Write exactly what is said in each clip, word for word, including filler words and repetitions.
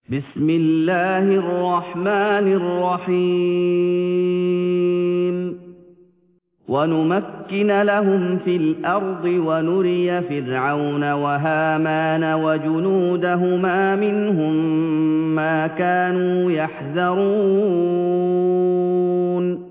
بسم الله الرحمن الرحيم ونمكن لهم في الأرض ونري فرعون وهامان وجنودهما منهم ما كانوا يحذرون.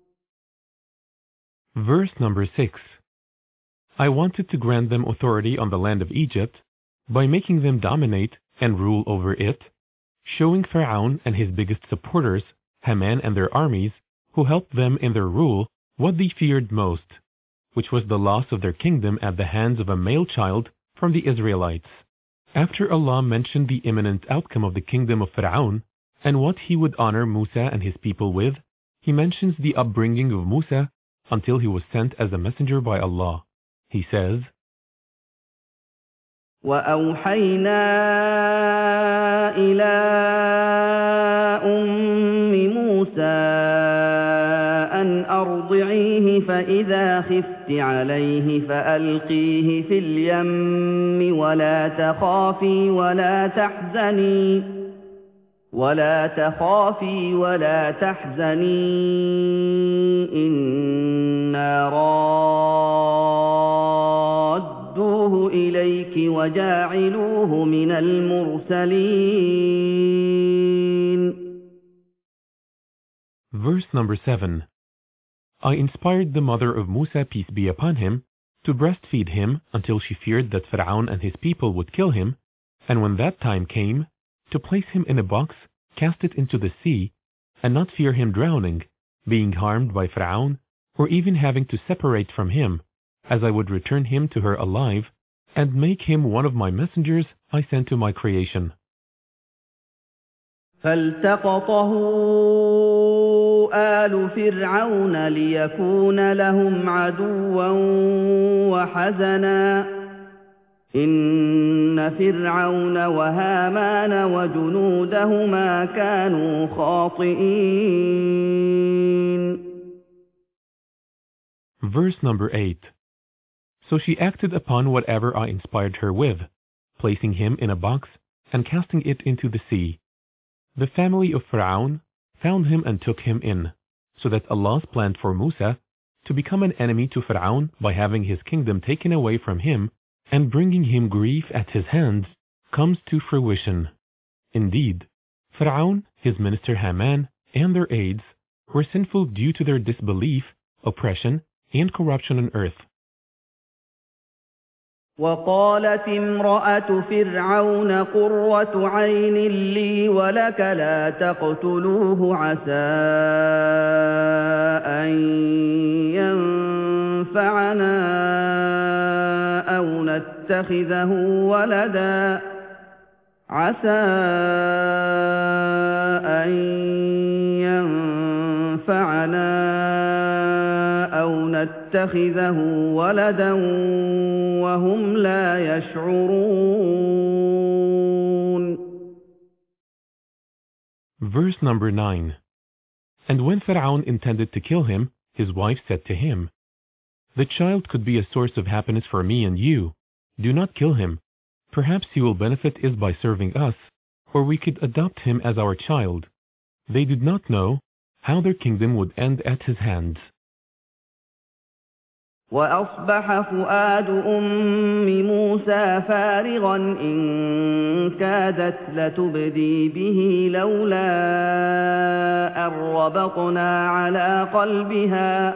Verse number six. I wanted to grant them authority on the land of Egypt by making them dominate and rule over it, showing Pharaoh and his biggest supporters, Haman and their armies, who helped them in their rule, what they feared most, which was the loss of their kingdom at the hands of a male child from the Israelites. After Allah mentioned the imminent outcome of the kingdom of Pharaoh and what he would honor Musa and his people with, he mentions the upbringing of Musa until he was sent as a messenger by Allah. He says, وَأَوْحَيْنَا إِلَىٰ أُمِّ مُوسَىٰ أَنْ أَرْضِعِيهِ فَإِذَا خِفْتِ عَلَيْهِ فَأَلْقِيهِ فِي الْيَمِّ وَلَا تَخَافِي وَلَا تَحْزَنِي وَلَا تَخَافِي وَلَا تَحْزَنِي إِنَّا رَادُّوهُ إِلَيْكِ وَجَاعِلُوهُ مِنَ الْمُرْسَلِينَ. Verse number seven. I inspired the mother of Musa, peace be upon him, to breastfeed him until she feared that Pharaoh and his people would kill him, and when that time came, to place him in a box, cast it into the sea, and not fear him drowning, being harmed by Pharaoh, or even having to separate from him, as I would return him to her alive, and make him one of my messengers I sent to my creation. فَالْتَقَطَهُ آلُ فِرْعَوْنَ لِيَكُونَ لَهُمْ عَدُوًّا وَحَزَنًا إِنَّ فِرْعَوْنَ وَهَامَانَ وَجُنُودَهُمَا كَانُوا خَاطِئِينَ. Verse number eight. So she acted upon whatever I inspired her with, placing him in a box and casting it into the sea. The family of Pharaoh found him and took him in, so that Allah's plan for Musa to become an enemy to Pharaoh by having his kingdom taken away from him and bringing him grief at his hands comes to fruition. Indeed, Pharaoh, his minister Haman, and their aides were sinful due to their disbelief, oppression, and corruption on earth. وقالت امرأة فرعون قرة عين لي ولك لا تقتلوه عسى أن ينفعنا أو نتخذه ولدا عسى أن ينفعنا أو نتخذه ولدا وهم لا يشعرون. Verse number nine. And when Pharaoh intended to kill him, his wife said to him, the child could be a source of happiness for me and you. Do not kill him. Perhaps he will benefit us by serving us, or we could adopt him as our child. They did not know how their kingdom would end at his hands. وأصبح فؤاد أم موسى فارغا إن كادت لتبدي به لولا أن ربطنا على قلبها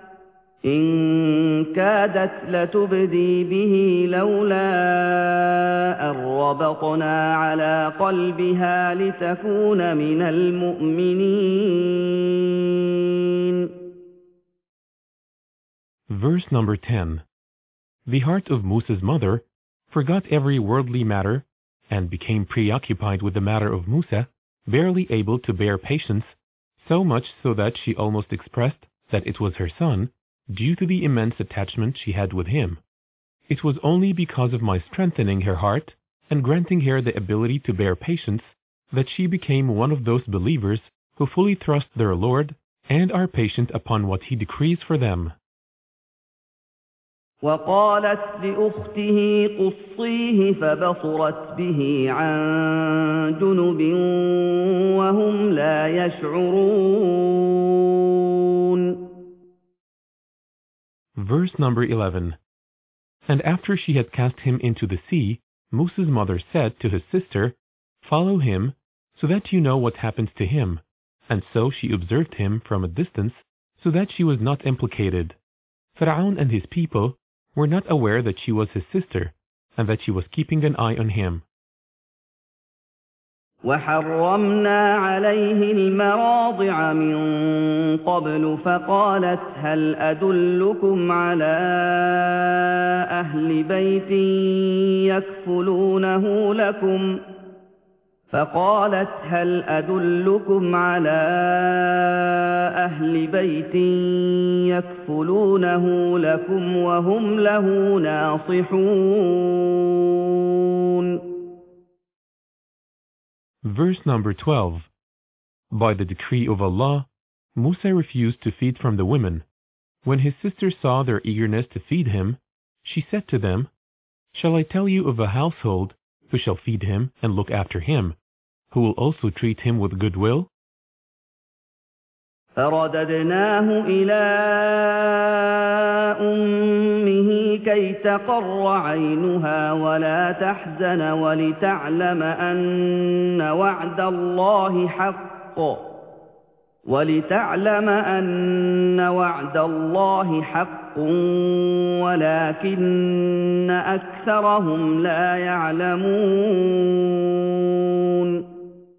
إن كادت لتبدي به لولا أن ربطنا على قلبها لتكون من المؤمنين. Verse number ten. The heart of Musa's mother forgot every worldly matter and became preoccupied with the matter of Musa, barely able to bear patience, so much so that she almost expressed that it was her son, due to the immense attachment she had with him. It was only because of my strengthening her heart and granting her the ability to bear patience that she became one of those believers who fully trust their Lord and are patient upon what He decrees for them. وقالت لأخته قصيه فبصرت به عن جنب قلوب وهم لا يشعرون. Verse number eleven. And after she had cast him into the sea, Musa's mother said to his sister, "Follow him, so that you know what happens to him." And so she observed him from a distance, so that she was not implicated. Fir'aun and his people were not aware that she was his sister, and that she was keeping an eye on him. وحرمنا عليه المراضع من قبل فقالت هل أدلكم على أهل بيت يكفلونه لكم فقالت هل أدلكم على أهل بيت يكفلونه لكم وهم له ناصحون. Verse number twelve. By the decree of Allah, Musa refused to feed from the women. When his sisters saw their eagerness to feed him, she said to them, "Shall I tell you of a household who shall feed him and look after him, who will also treat him with goodwill?" فرددناه إلى أمه كي تقر عينها ولا تحزن ولتعلم أن وعد الله حق ولتعلم أن وعد الله حق ولكن أكثرهم لا يعلمون.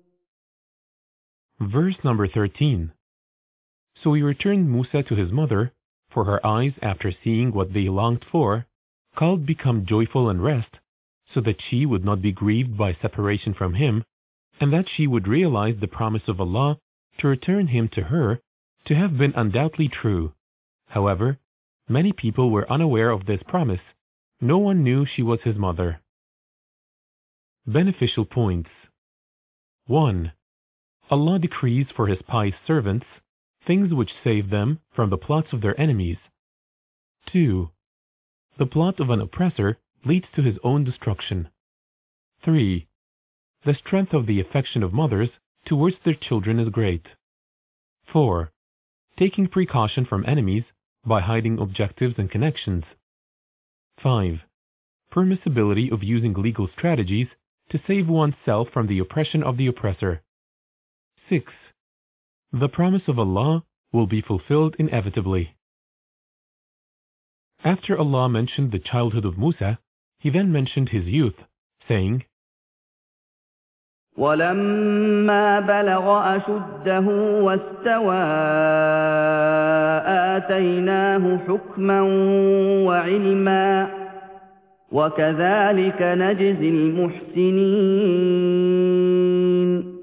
Verse number thirteen. So we returned Musa to his mother, for her eyes, after seeing what they longed for, called become joyful and rest, so that she would not be grieved by separation from him, and that she would realize the promise of Allah to return him to her to have been undoubtedly true. However, many people were unaware of this promise. No one knew she was his mother. Beneficial points. one. Allah decrees for his pious servants things which save them from the plots of their enemies. two. The plot of an oppressor leads to his own destruction. three. The strength of the affection of mothers towards their children is great. four. Taking precaution from enemies by hiding objectives and connections. five. Permissibility of using legal strategies to save oneself from the oppression of the oppressor. six. The promise of Allah will be fulfilled inevitably. After Allah mentioned the childhood of Musa, He then mentioned his youth, saying, وَلَمَّا بَلَغَ أَشُدَّهُ وَاسْتَوَى آتَيْنَاهُ حُكْمًا وَعِلْمًا وَكَذَلِكَ نَجْزِي الْمُحْسِنِينَ.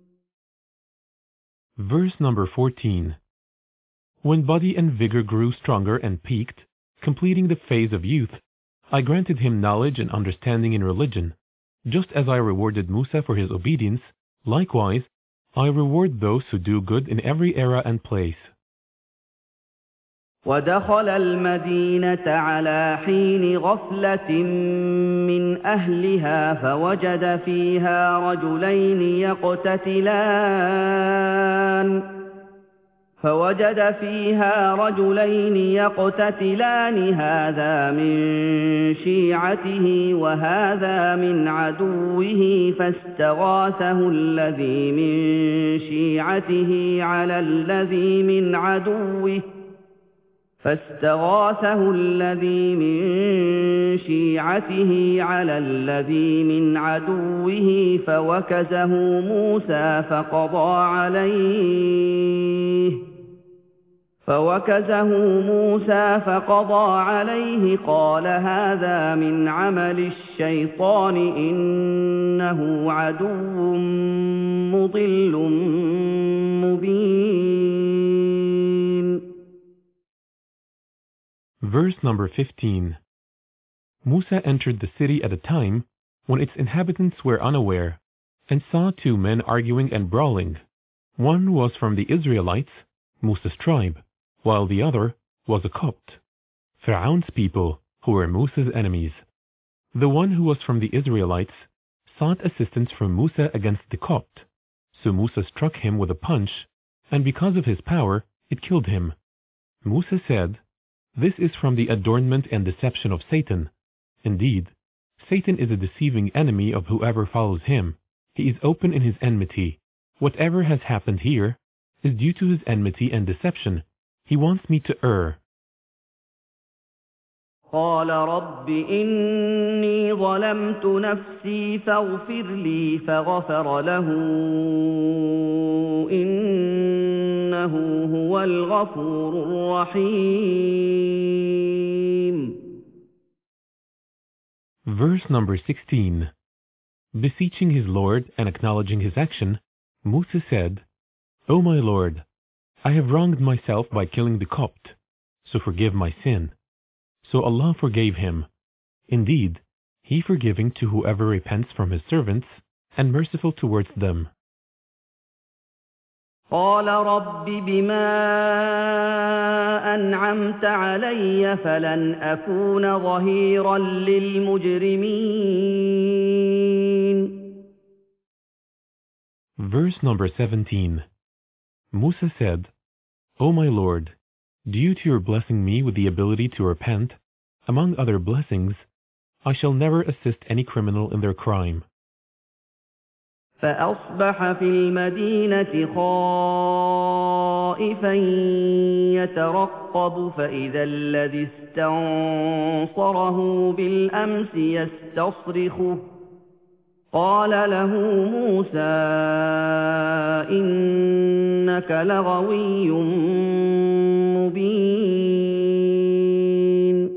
Verse number fourteen. When body and vigor grew stronger and peaked, completing the phase of youth, I granted him knowledge and understanding in religion. Just as I rewarded Musa for his obedience, likewise, I reward those who do good in every era and place. ودخل المدينة على حين غفلة من أهلها فوجد فيها رجلين يقتتلان فوجد فيها رجلين يقتتلان هذا من شيعته وهذا من عدوه فاستغاثه الذي من شيعته على الذي من عدوه فاستغاثه الذي من شيعته على الذي من عدوه فوكزه موسى فقضى عليه فوكزه موسى فقضى عليه قال هذا من عمل الشيطان إنه عدو مضل مبين. Verse number fifteen. Musa entered the city at a time when its inhabitants were unaware, and saw two men arguing and brawling. One was from the Israelites, Musa's tribe, while the other was a Copt, Fir'aun's people, who were Musa's enemies. The one who was from the Israelites sought assistance from Musa against the Copt. So Musa struck him with a punch, and because of his power, it killed him. Musa said, "This is from the adornment and deception of Satan. Indeed, Satan is a deceiving enemy of whoever follows him. He is open in his enmity. Whatever has happened here is due to his enmity and deception. He wants me to err." قال رب إني ظلمت نفسي فاغفر لي فغفر له إنه هو الغفور الرحيم. Verse number sixteen. Beseeching his Lord and acknowledging his action, Musa said, "O my Lord, I have wronged myself by killing the Copt, so forgive my sin." So Allah forgave him. Indeed, He forgiving to whoever repents from His servants and merciful towards them. قال رب بما أنعمت علي فلن أكون ظهيرا للمجرمين. Verse number seventeen. Musa said, "O my Lord, due to your blessing me with the ability to repent, among other blessings, I shall never assist any criminal in their crime." فأصبح في المدينة خائفا يترقب فإذا الذي استنصره بالأمس يستصرخه قال له موسى إنك لغوي مبين.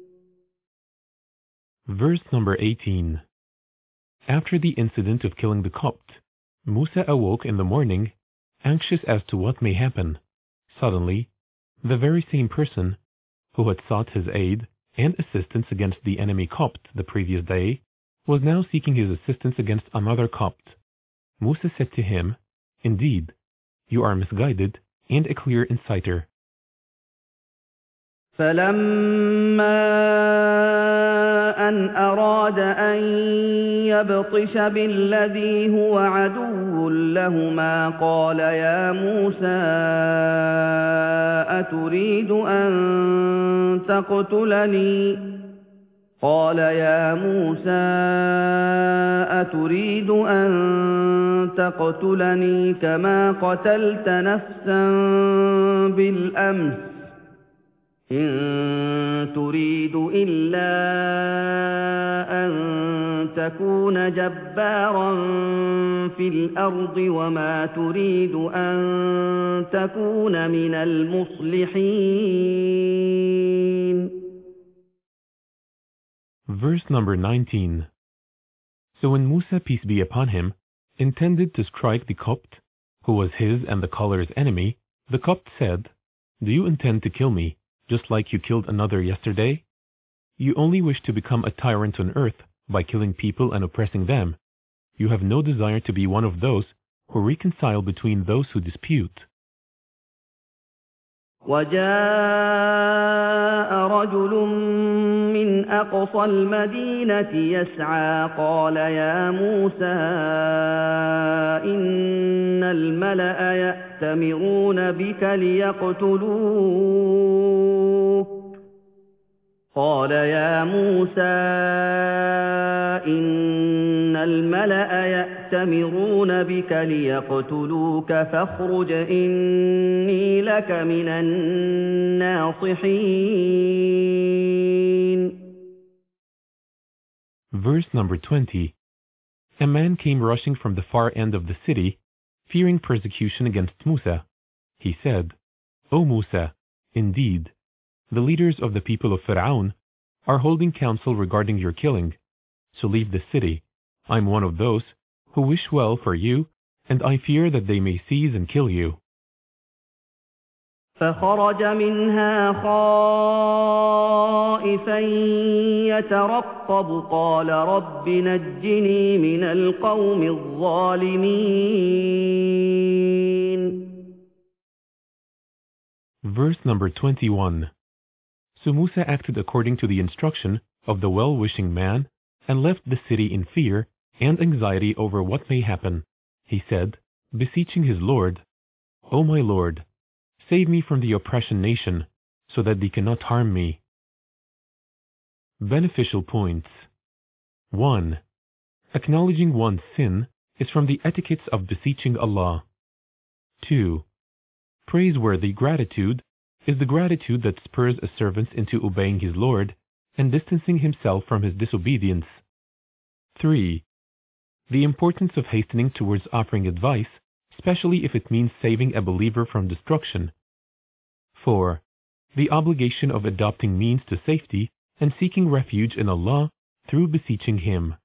Verse number eighteen. After the incident of killing the Copt, Musa awoke in the morning, anxious as to what may happen. Suddenly, the very same person who had sought his aid and assistance against the enemy Copt the previous day was now seeking his assistance against another Copt. Musa said to him, "Indeed, you are misguided and a clear inciter." أن أراد أن يبطش بالذي هو عدو لهما قال يا موسى أتريد أن تقتلني قال يا موسى أتريد أن تقتلني كما قتلت نفسا بالأمس إن تريد إلا أن تكون جبارا في الأرض وما تريد أن تكون من المصلحين. Verse number nineteen. So when Musa, peace be upon him, intended to strike the Copt, who was his and the caller's enemy, the Copt said, "Do you intend to kill me, just like you killed another yesterday? You only wish to become a tyrant on earth by killing people and oppressing them. You have no desire to be one of those who reconcile between those who dispute." وجاء رجل من أقصى المدينة يسعى قال يا موسى إن الملأ يأتمرون بك ليقتلوك قال يا موسى إن الملأ يأتمرون بك ليقتلوك فاخرج إني لك من الناصحين. Verse number twenty. A man came rushing from the far end of the city, fearing persecution against Musa. He said, "O Musa, indeed, the leaders of the people of Fir'aun are holding council regarding your killing. So leave the city. I'm one of those who wish well for you, and I fear that they may seize and kill you." فخرج منها خائفا يترقب قال رب نجني من القوم الظالمين. Verse number twenty-one. So Musa acted according to the instruction of the well-wishing man and left the city in fear and anxiety over what may happen, he said, beseeching his Lord, "O my Lord, save me from the oppression nation, so that they cannot harm me." Beneficial points. one. Acknowledging one's sin is from the etiquettes of beseeching Allah. two. Praiseworthy gratitude is the gratitude that spurs a servant into obeying his Lord and distancing himself from his disobedience. three. The importance of hastening towards offering advice, especially if it means saving a believer from destruction. four. The obligation of adopting means to safety and seeking refuge in Allah through beseeching Him.